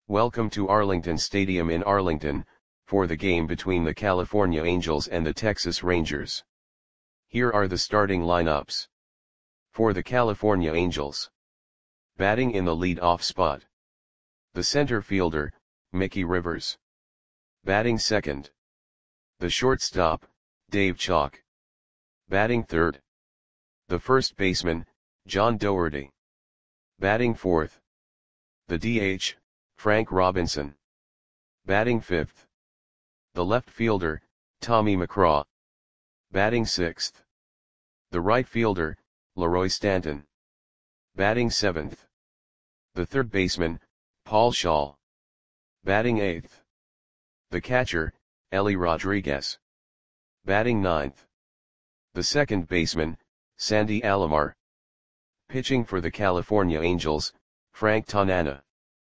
Welcome to Arlington Stadium in Arlington, for the game between the California Angels and the Texas Rangers. Here are the starting lineups. For the California Angels. Batting in the lead-off spot. The center fielder, Mickey Rivers. Batting second. The shortstop, Dave Chalk. Batting third. The first baseman, John Doherty. Batting fourth. The DH, Frank Robinson. Batting fifth. The left fielder, Tommy McCraw. Batting sixth. The right fielder, Leroy Stanton. Batting seventh. The third baseman, Paul Schaal. Batting eighth. The catcher, Ellie Rodriguez. Batting ninth. The second baseman, Sandy Alomar. Pitching for the California Angels, Frank Tanana.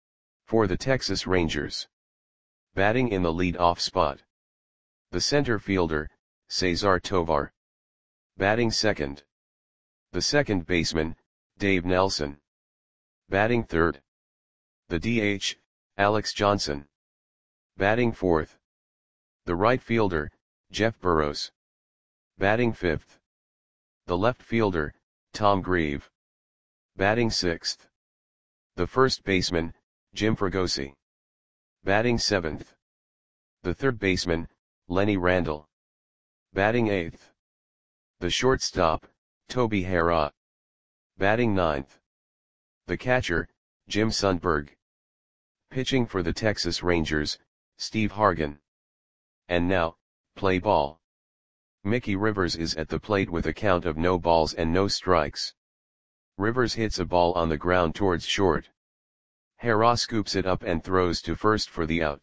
For the Texas Rangers. Batting in the lead-off spot. The center fielder, Cesar Tovar. Batting second. The second baseman, Dave Nelson. Batting third. The DH, Alex Johnson. Batting fourth. The right fielder, Jeff Burrows. Batting fifth. The left fielder, Tom Grieve. Batting sixth. The first baseman, Jim Fregosi. Batting seventh. The third baseman, Lenny Randle. Batting eighth. The shortstop, Toby Harrah. Batting ninth. The catcher, Jim Sundberg. Pitching for the Texas Rangers, Steve Hargan. And now, play ball. Mickey Rivers is at the plate with a count of no balls and no strikes. Rivers hits a ball on the ground towards short. Harrah scoops it up and throws to first for the out.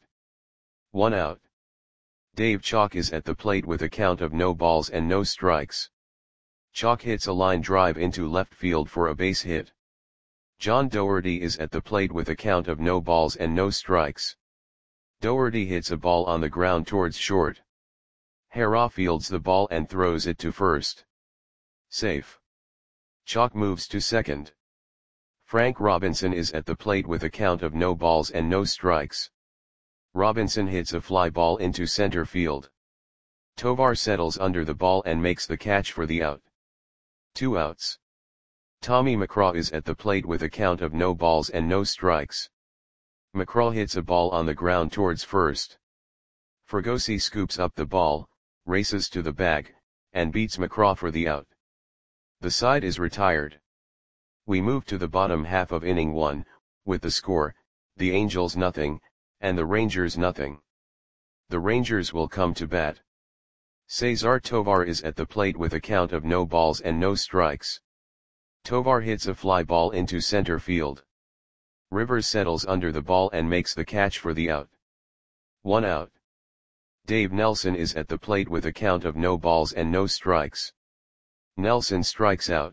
1 out. Dave Chalk is at the plate with a count of no balls and no strikes. Chalk hits a line drive into left field for a base hit. John Doherty is at the plate with a count of no balls and no strikes. Doherty hits a ball on the ground towards short. Harrah fields the ball and throws it to first. Safe. Chalk moves to second. Frank Robinson is at the plate with a count of no balls and no strikes. Robinson hits a fly ball into center field. Tovar settles under the ball and makes the catch for the out. 2 outs. Tommy McCraw is at the plate with a count of no balls and no strikes. McCraw hits a ball on the ground towards first. Fregosi scoops up the ball, races to the bag, and beats McCraw for the out. The side is retired. We move to the bottom half of inning 1, with the score, the Angels nothing, and the Rangers nothing. The Rangers will come to bat. Cesar Tovar is at the plate with a count of no balls and no strikes. Tovar hits a fly ball into center field. Rivers settles under the ball and makes the catch for the out. 1 out. Dave Nelson is at the plate with a count of no balls and no strikes. Nelson strikes out.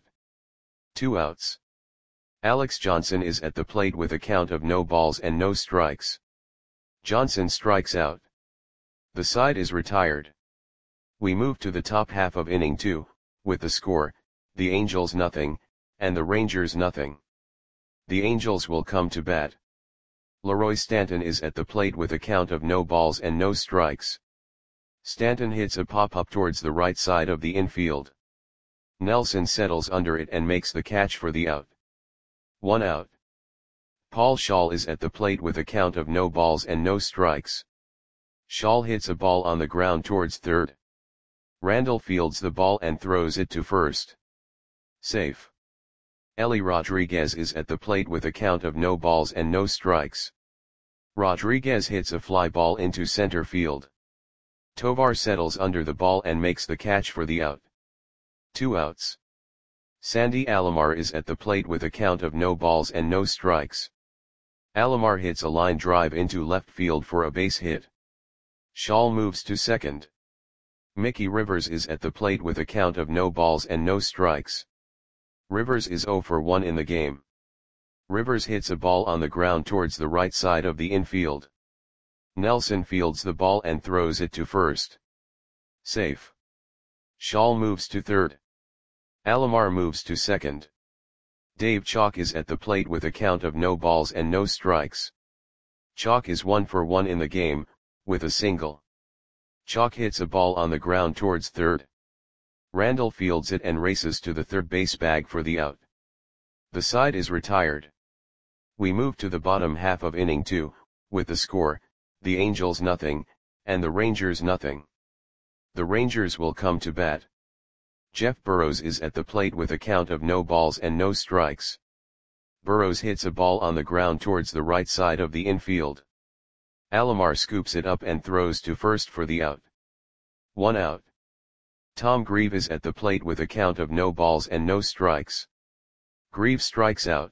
2 outs. Alex Johnson is at the plate with a count of no balls and no strikes. Johnson strikes out. The side is retired. We move to the top half of inning 2, with the score, the Angels nothing, and the Rangers nothing. The Angels will come to bat. Leroy Stanton is at the plate with a count of no balls and no strikes. Stanton hits a pop-up towards the right side of the infield. Nelson settles under it and makes the catch for the out. 1 out. Paul Schaal is at the plate with a count of no balls and no strikes. Schaal hits a ball on the ground towards third. Randle fields the ball and throws it to first. Safe. Ellie Rodriguez is at the plate with a count of no balls and no strikes. Rodriguez hits a fly ball into center field. Tovar settles under the ball and makes the catch for the out. 2 outs. Sandy Alomar is at the plate with a count of no balls and no strikes. Alomar hits a line drive into left field for a base hit. Schaal moves to second. Mickey Rivers is at the plate with a count of no balls and no strikes. Rivers is 0 for 1 in the game. Rivers hits a ball on the ground towards the right side of the infield. Nelson fields the ball and throws it to first. Safe. Schaal moves to third. Alomar moves to second. Dave Chalk is at the plate with a count of no balls and no strikes. Chalk is 1 for 1 in the game, with a single. Chalk hits a ball on the ground towards third. Randall fields it and races to the third base bag for the out. The side is retired. We move to the bottom half of inning 2, with the score, the Angels nothing, and the Rangers nothing. The Rangers will come to bat. Jeff Burroughs is at the plate with a count of no balls and no strikes. Burroughs hits a ball on the ground towards the right side of the infield. Alomar scoops it up and throws to first for the out. 1 out. Tom Grieve is at the plate with a count of no balls and no strikes. Grieve strikes out.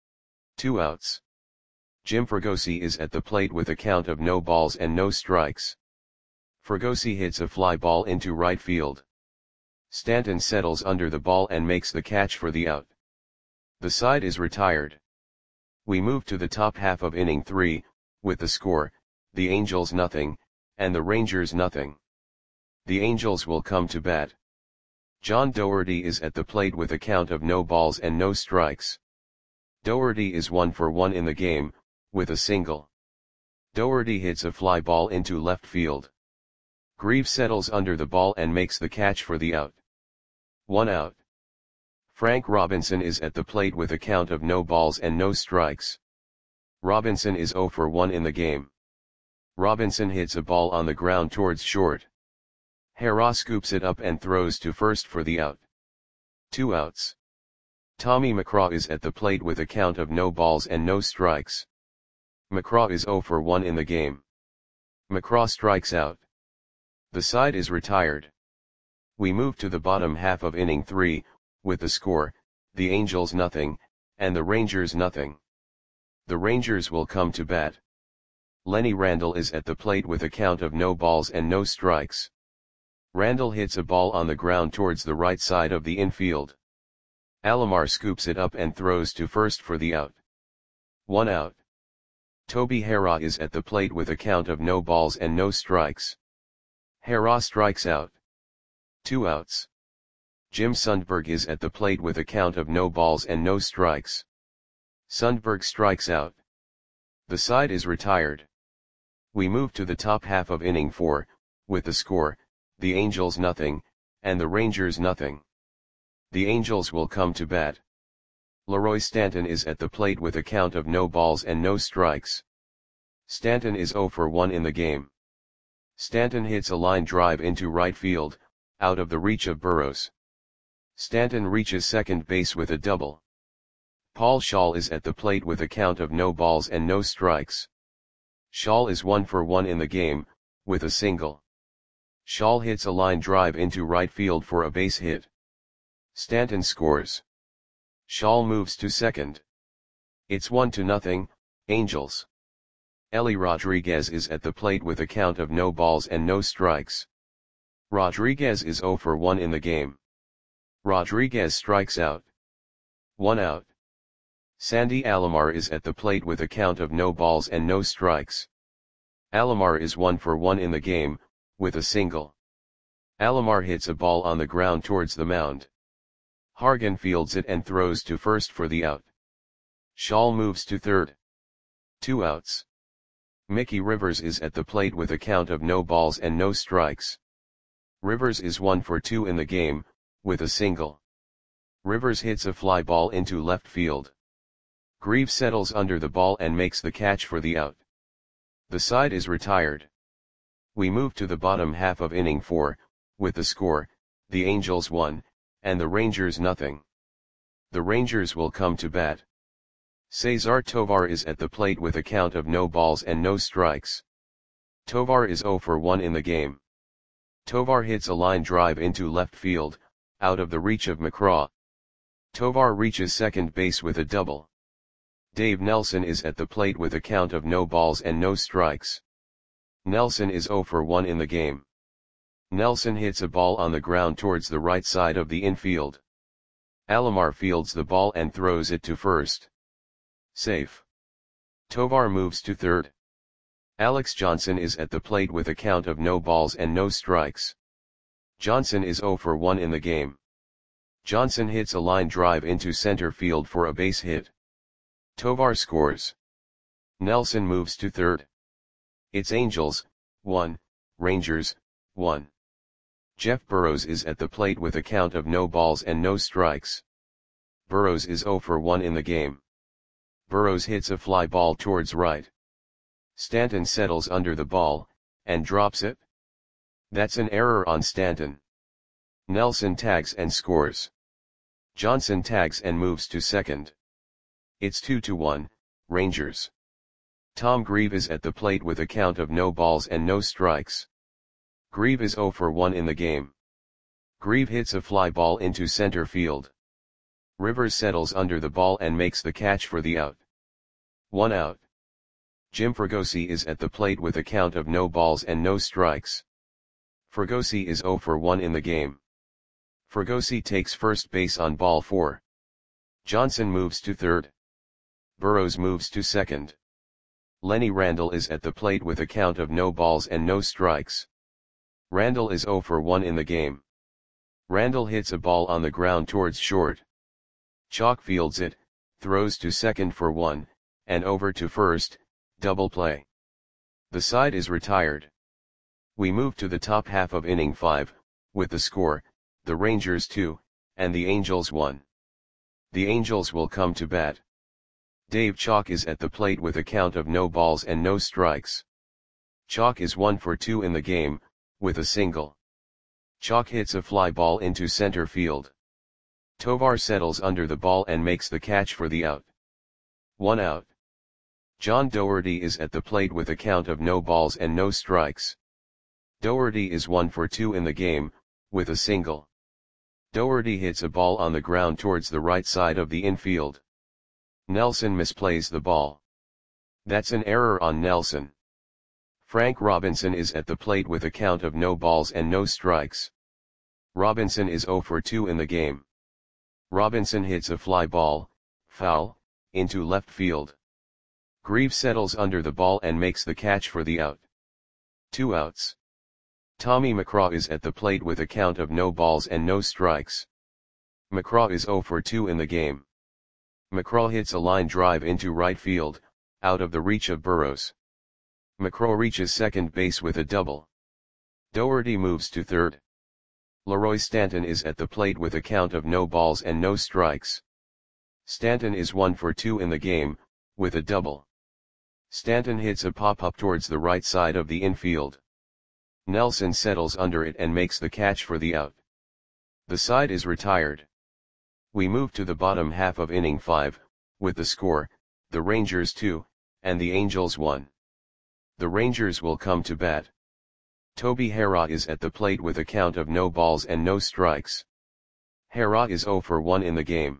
2 outs. Jim Fregosi is at the plate with a count of no balls and no strikes. Fregosi hits a fly ball into right field. Stanton settles under the ball and makes the catch for the out. The side is retired. We move to the top half of inning 3, with the score, the Angels nothing, and the Rangers nothing. The Angels will come to bat. John Doherty is at the plate with a count of no balls and no strikes. Doherty is 1 for 1 in the game, with a single. Doherty hits a fly ball into left field. Grieve settles under the ball and makes the catch for the out. 1 out. Frank Robinson is at the plate with a count of no balls and no strikes. Robinson is 0 for 1 in the game. Robinson hits a ball on the ground towards short. Hara scoops it up and throws to first for the out. 2 outs. Tommy McCraw is at the plate with a count of no balls and no strikes. McCraw is 0 for 1 in the game. McCraw strikes out. The side is retired. We move to the bottom half of inning 3, with the score, the Angels nothing, and the Rangers nothing. The Rangers will come to bat. Lenny Randall is at the plate with a count of no balls and no strikes. Randall hits a ball on the ground towards the right side of the infield. Alomar scoops it up and throws to first for the out. 1 out. Toby Hara is at the plate with a count of no balls and no strikes. Hara strikes out. 2 outs. Jim Sundberg is at the plate with a count of no balls and no strikes. Sundberg strikes out. The side is retired. We move to the top half of inning 4, with the score, the Angels nothing, and the Rangers nothing. The Angels will come to bat. Leroy Stanton is at the plate with a count of no balls and no strikes. Stanton is 0 for 1 in the game. Stanton hits a line drive into right field, out of the reach of Burroughs. Stanton reaches second base with a double. Paul Shaw is at the plate with a count of no balls and no strikes. Shaw is 1 for 1 in the game, with a single. Shaw hits a line drive into right field for a base hit. Stanton scores. Shaw moves to second. It's 1-0, Angels. Ellie Rodriguez is at the plate with a count of no balls and no strikes. Rodriguez is 0 for 1 in the game. Rodriguez strikes out. 1 out. Sandy Alomar is at the plate with a count of no balls and no strikes. Alomar is 1 for 1 in the game, with a single. Alomar hits a ball on the ground towards the mound. Hargan fields it and throws to first for the out. Shaw moves to third. 2 outs. Mickey Rivers is at the plate with a count of no balls and no strikes. Rivers is 1 for 2 in the game, with a single. Rivers hits a fly ball into left field. Grieve settles under the ball and makes the catch for the out. The side is retired. We move to the bottom half of inning 4, with the score, the Angels 1, and the Rangers nothing. The Rangers will come to bat. Cesar Tovar is at the plate with a count of no balls and no strikes. Tovar is 0 for 1 in the game. Tovar hits a line drive into left field, out of the reach of McCraw. Tovar reaches second base with a double. Dave Nelson is at the plate with a count of no balls and no strikes. Nelson is 0 for 1 in the game. Nelson hits a ball on the ground towards the right side of the infield. Alomar fields the ball and throws it to first. Safe. Tovar moves to third. Alex Johnson is at the plate with a count of no balls and no strikes. Johnson is 0 for 1 in the game. Johnson hits a line drive into center field for a base hit. Tovar scores. Nelson moves to third. It's Angels, 1, Rangers, 1. Jeff Burrows is at the plate with a count of no balls and no strikes. Burrows is 0 for 1 in the game. Burrows hits a fly ball towards right. Stanton settles under the ball, and drops it. That's an error on Stanton. Nelson tags and scores. Johnson tags and moves to second. It's 2-1, Rangers. Tom Grieve is at the plate with a count of no balls and no strikes. Grieve is 0 for 1 in the game. Grieve hits a fly ball into center field. Rivers settles under the ball and makes the catch for the out. 1 out. Jim Fregosi is at the plate with a count of no balls and no strikes. Fregosi is 0 for 1 in the game. Fregosi takes first base on ball 4. Johnson moves to third. Burrows moves to second. Lenny Randle is at the plate with a count of no balls and no strikes. Randle is 0 for 1 in the game. Randle hits a ball on the ground towards short. Chalk fields it, throws to second for 1, and over to first, double play. The side is retired. We move to the top half of inning 5, with the score, the Rangers 2, and the Angels 1. The Angels will come to bat. Dave Chalk is at the plate with a count of no balls and no strikes. Chalk is 1 for 2 in the game, with a single. Chalk hits a fly ball into center field. Tovar settles under the ball and makes the catch for the out. 1 out. John Doherty is at the plate with a count of no balls and no strikes. Doherty is 1 for 2 in the game, with a single. Doherty hits a ball on the ground towards the right side of the infield. Nelson misplays the ball. That's an error on Nelson. Frank Robinson is at the plate with a count of no balls and no strikes. Robinson is 0 for 2 in the game. Robinson hits a fly ball, foul, into left field. Grieve settles under the ball and makes the catch for the out. 2 outs. Tommy McCraw is at the plate with a count of no balls and no strikes. McCraw is 0 for 2 in the game. McCraw hits a line drive into right field, out of the reach of Burrows. McCraw reaches second base with a double. Doherty moves to third. Leroy Stanton is at the plate with a count of no balls and no strikes. Stanton is 1 for 2 in the game, with a double. Stanton hits a pop-up towards the right side of the infield. Nelson settles under it and makes the catch for the out. The side is retired. We move to the bottom half of inning 5, with the score, the Rangers 2, and the Angels 1. The Rangers will come to bat. Toby Harrah is at the plate with a count of no balls and no strikes. Harrah is 0 for 1 in the game.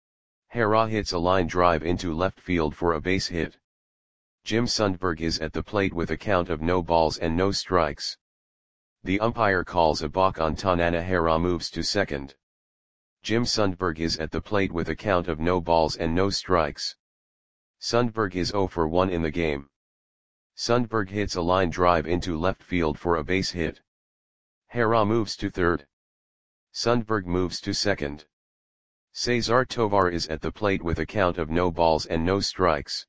Harrah hits a line drive into left field for a base hit. Jim Sundberg is at the plate with a count of no balls and no strikes. The umpire calls a balk on Tanana. Harrah moves to second. Jim Sundberg is at the plate with a count of no balls and no strikes. Sundberg is 0 for 1 in the game. Sundberg hits a line drive into left field for a base hit. Harrah moves to third. Sundberg moves to second. Cesar Tovar is at the plate with a count of no balls and no strikes.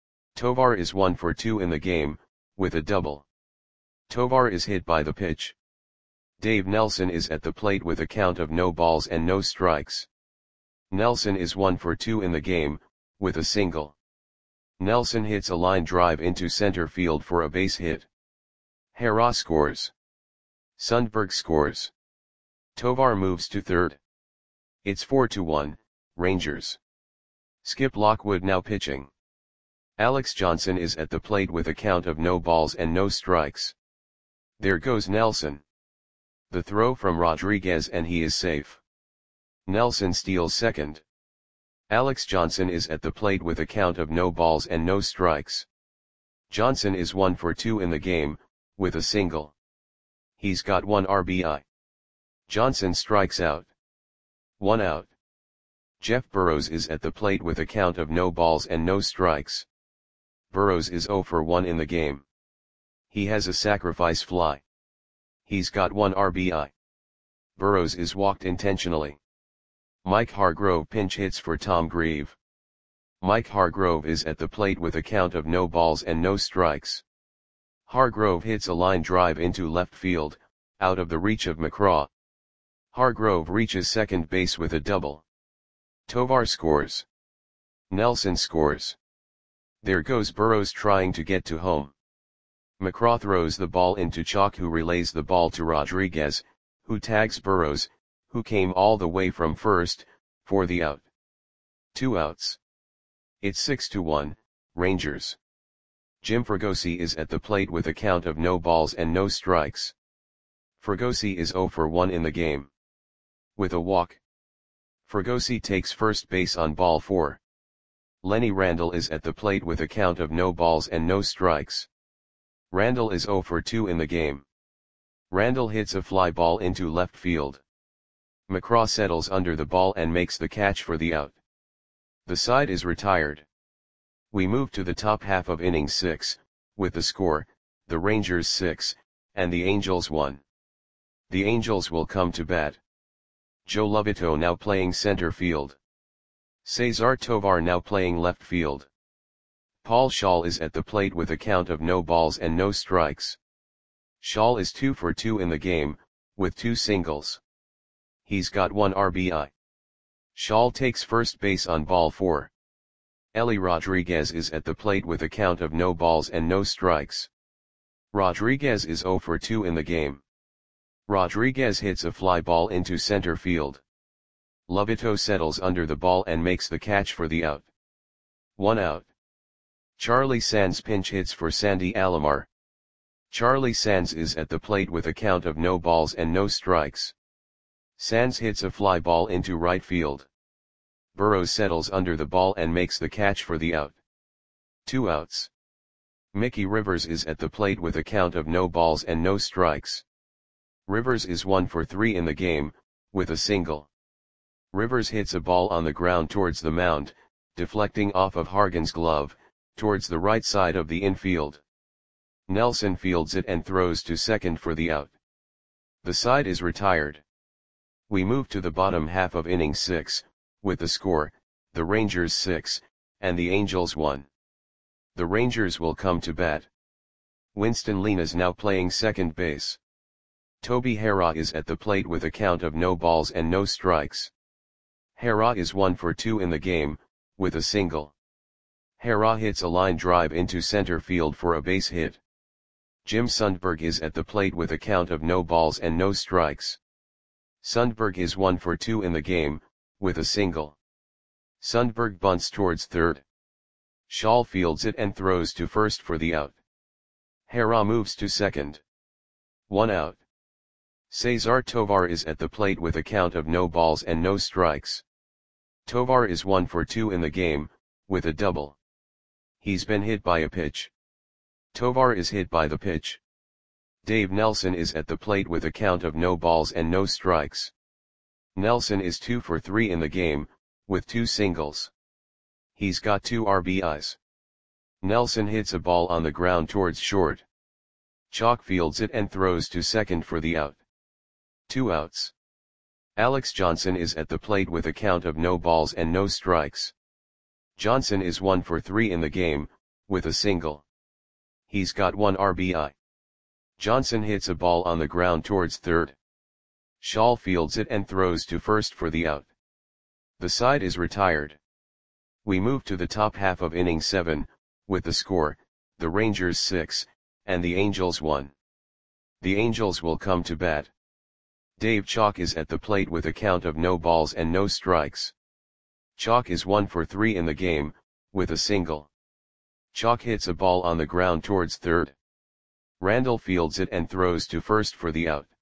Tovar is 1 for 2 in the game, with a double. Tovar is hit by the pitch. Dave Nelson is at the plate with a count of no balls and no strikes. Nelson is 1 for 2 in the game, with a single. Nelson hits a line drive into center field for a base hit. Harrah scores. Sundberg scores. Tovar moves to third. It's 4-1, Rangers. Skip Lockwood now pitching. Alex Johnson is at the plate with a count of no balls and no strikes. There goes Nelson. The throw from Rodriguez and he is safe. Nelson steals second. Alex Johnson is at the plate with a count of no balls and no strikes. Johnson is 1 for 2 in the game, with a single. He's got 1 RBI. Johnson strikes out. 1 out. Jeff Burrows is at the plate with a count of no balls and no strikes. Burrows is 0 for 1 in the game. He has a sacrifice fly. He's got 1 RBI. Burrows is walked intentionally. Mike Hargrove pinch hits for Tom Grieve. Mike Hargrove is at the plate with a count of no balls and no strikes. Hargrove hits a line drive into left field, out of the reach of McCraw. Hargrove reaches second base with a double. Tovar scores. Nelson scores. There goes Burrows trying to get to home. McCraw throws the ball into Chalk, who relays the ball to Rodriguez, who tags Burrows, who came all the way from first, for the out. 2 outs. It's 6-1, Rangers. Jim Fregosi is at the plate with a count of no balls and no strikes. Fregosi is 0 for 1 in the game. With a walk. Fregosi takes first base on ball 4. Lenny Randle is at the plate with a count of no balls and no strikes. Randle is 0 for 2 in the game. Randle hits a fly ball into left field. McCraw settles under the ball and makes the catch for the out. The side is retired. We move to the top half of inning 6, with the score, the Rangers 6, and the Angels 1. The Angels will come to bat. Joe Lovito now playing center field. Cesar Tovar now playing left field. Paul Schaal is at the plate with a count of no balls and no strikes. Schaal is 2 for 2 in the game, with 2 singles. He's got 1 RBI. Schaal takes first base on ball 4. Ellie Rodriguez is at the plate with a count of no balls and no strikes. Rodriguez is 0 for 2 in the game. Rodriguez hits a fly ball into center field. Lovito settles under the ball and makes the catch for the out. 1 out. Charlie Sands pinch hits for Sandy Alomar. Charlie Sands is at the plate with a count of no balls and no strikes. Sands hits a fly ball into right field. Burrows settles under the ball and makes the catch for the out. 2 outs. Mickey Rivers is at the plate with a count of no balls and no strikes. Rivers is 1 for 3 in the game, with a single. Rivers hits a ball on the ground towards the mound, deflecting off of Hargan's glove, towards the right side of the infield. Nelson fields it and throws to second for the out. The side is retired. We move to the bottom half of inning 6, with the score, the Rangers 6, and the Angels 1. The Rangers will come to bat. Winston Lena's now playing second base. Toby Harrah is at the plate with a count of no balls and no strikes. Harrah is 1 for 2 in the game, with a single. Harrah hits a line drive into center field for a base hit. Jim Sundberg is at the plate with a count of no balls and no strikes. Sundberg is 1 for 2 in the game, with a single. Sundberg bunts towards third. Schaal fields it and throws to first for the out. Harrah moves to second. 1 out. Cesar Tovar is at the plate with a count of no balls and no strikes. Tovar is 1 for 2 in the game, with a double. He's been hit by a pitch. Tovar is hit by the pitch. Dave Nelson is at the plate with a count of no balls and no strikes. Nelson is 2 for 3 in the game, with 2 singles. He's got 2 RBIs. Nelson hits a ball on the ground towards short. Chalk fields it and throws to second for the out. 2 outs. Alex Johnson is at the plate with a count of no balls and no strikes. Johnson is 1 for 3 in the game, with a single. He's got 1 RBI. Johnson hits a ball on the ground towards third. Schaal fields it and throws to first for the out. The side is retired. We move to the top half of inning 7, with the score, the Rangers 6, and the Angels 1. The Angels will come to bat. Dave Chalk is at the plate with a count of no balls and no strikes. Chalk is 1 for 3 in the game, with a single. Chalk hits a ball on the ground towards third. Randle fields it and throws to first for the out.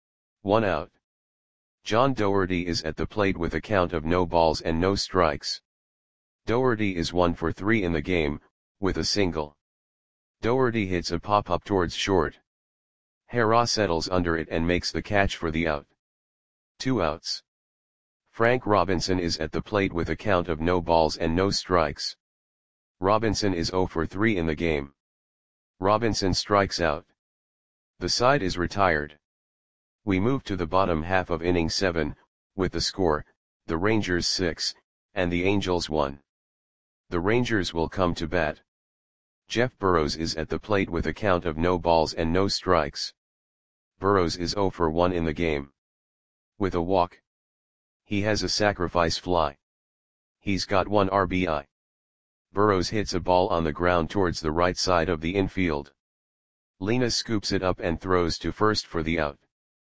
1 out. John Doherty is at the plate with a count of no balls and no strikes. Doherty is 1 for 3 in the game, with a single. Doherty hits a pop-up towards short. Harrah settles under it and makes the catch for the out. 2 outs. Frank Robinson is at the plate with a count of no balls and no strikes. Robinson is 0 for 3 in the game. Robinson strikes out. The side is retired. We move to the bottom half of inning 7, with the score, the Rangers 6, and the Angels 1. The Rangers will come to bat. Jeff Burrows is at the plate with a count of no balls and no strikes. Burrows is 0 for 1 in the game. With a walk. He has a sacrifice fly. He's got 1 RBI. Burrows hits a ball on the ground towards the right side of the infield. Linas scoops it up and throws to first for the out.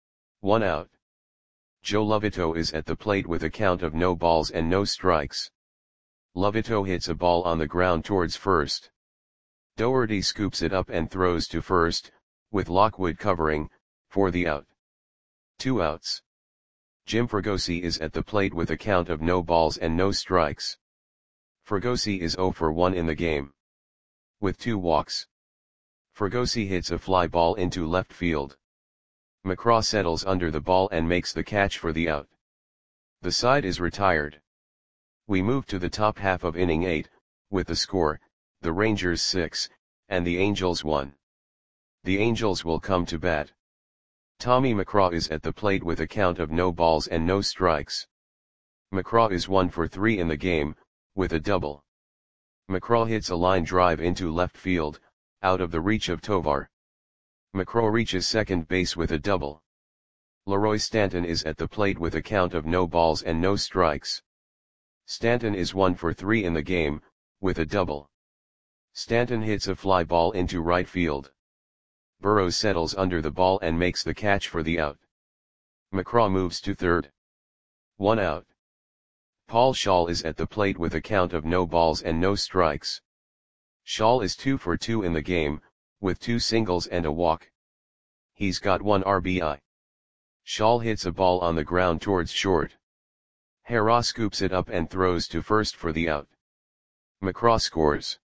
1 out. Joe Lovito is at the plate with a count of no balls and no strikes. Lovito hits a ball on the ground towards first. Doherty scoops it up and throws to first, with Lockwood covering, for the out. 2 outs. Jim Fregosi is at the plate with a count of no balls and no strikes. Fregosi is 0 for 1 in the game. With 2 walks. Fregosi hits a fly ball into left field. McCraw settles under the ball and makes the catch for the out. The side is retired. We move to the top half of inning 8, with the score, the Rangers 6, and the Angels 1. The Angels will come to bat. Tommy McCraw is at the plate with a count of no balls and no strikes. McCraw is 1 for 3 in the game, with a double. McCraw hits a line drive into left field, out of the reach of Tovar. McCraw reaches second base with a double. Leroy Stanton is at the plate with a count of no balls and no strikes. Stanton is 1 for 3 in the game, with a double. Stanton hits a fly ball into right field. Burrows settles under the ball and makes the catch for the out. McCraw moves to third. 1 out. Paul Schaal is at the plate with a count of no balls and no strikes. Schaal is 2 for 2 in the game, with 2 singles and a walk. He's got 1 RBI. Schaal hits a ball on the ground towards short. Hara scoops it up and throws to first for the out. McCraw scores.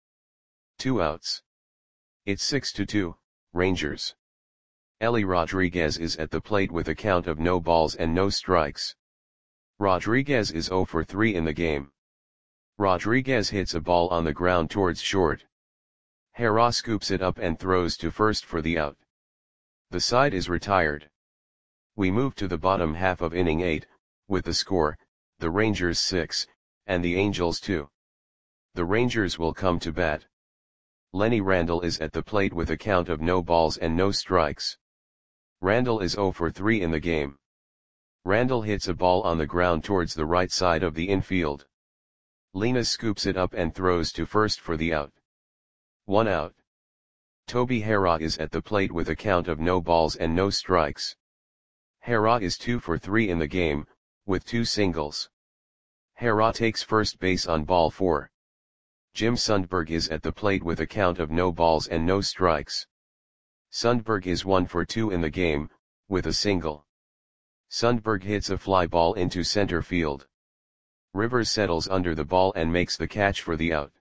2 outs. It's 6-2, Rangers. Ellie Rodriguez is at the plate with a count of no balls and no strikes. Rodriguez is 0 for 3 in the game. Rodriguez hits a ball on the ground towards short. Hara scoops it up and throws to first for the out. The side is retired. We move to the bottom half of inning 8, with the score, the Rangers 6, and the Angels 2. The Rangers will come to bat. Lenny Randle is at the plate with a count of no balls and no strikes. Randle is 0 for 3 in the game. Randle hits a ball on the ground towards the right side of the infield. Linas scoops it up and throws to first for the out. 1 out. Toby Hara is at the plate with a count of no balls and no strikes. Hara is 2 for 3 in the game, with 2 singles. Hara takes first base on ball 4. Jim Sundberg is at the plate with a count of no balls and no strikes. Sundberg is 1 for 2 in the game, with a single. Sundberg hits a fly ball into center field. Rivers settles under the ball and makes the catch for the out.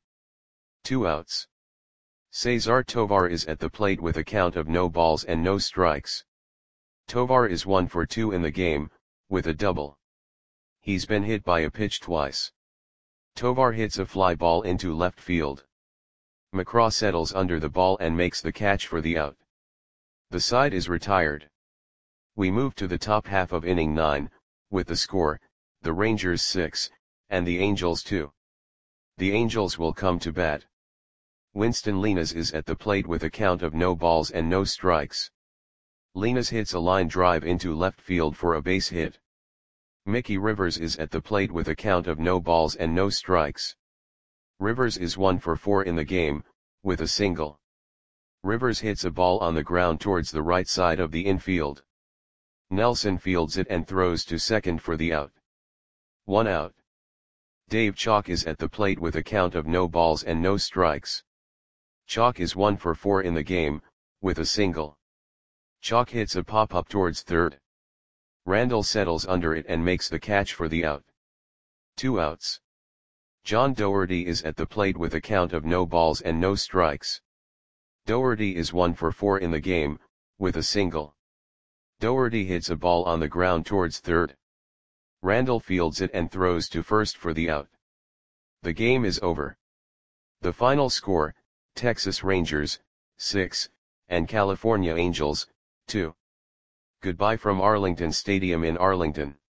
2 outs. Cesar Tovar is at the plate with a count of no balls and no strikes. Tovar is 1 for 2 in the game, with a double. He's been hit by a pitch twice. Tovar hits a fly ball into left field. McCraw settles under the ball and makes the catch for the out. The side is retired. We move to the top half of inning 9, with the score, the Rangers 6, and the Angels 2. The Angels will come to bat. Winston Linas is at the plate with a count of no balls and no strikes. Linas hits a line drive into left field for a base hit. Mickey Rivers is at the plate with a count of no balls and no strikes. Rivers is 1 for 4 in the game, with a single. Rivers hits a ball on the ground towards the right side of the infield. Nelson fields it and throws to second for the out. 1 out. Dave Chalk is at the plate with a count of no balls and no strikes. Chalk is 1 for 4 in the game, with a single. Chalk hits a pop-up towards third. Randle settles under it and makes the catch for the out. 2 outs. John Doherty is at the plate with a count of no balls and no strikes. Doherty is 1 for 4 in the game, with a single. Doherty hits a ball on the ground towards third. Randle fields it and throws to first for the out. The game is over. The final score, Texas Rangers, 6, and California Angels, 2. Goodbye from Arlington Stadium in Arlington.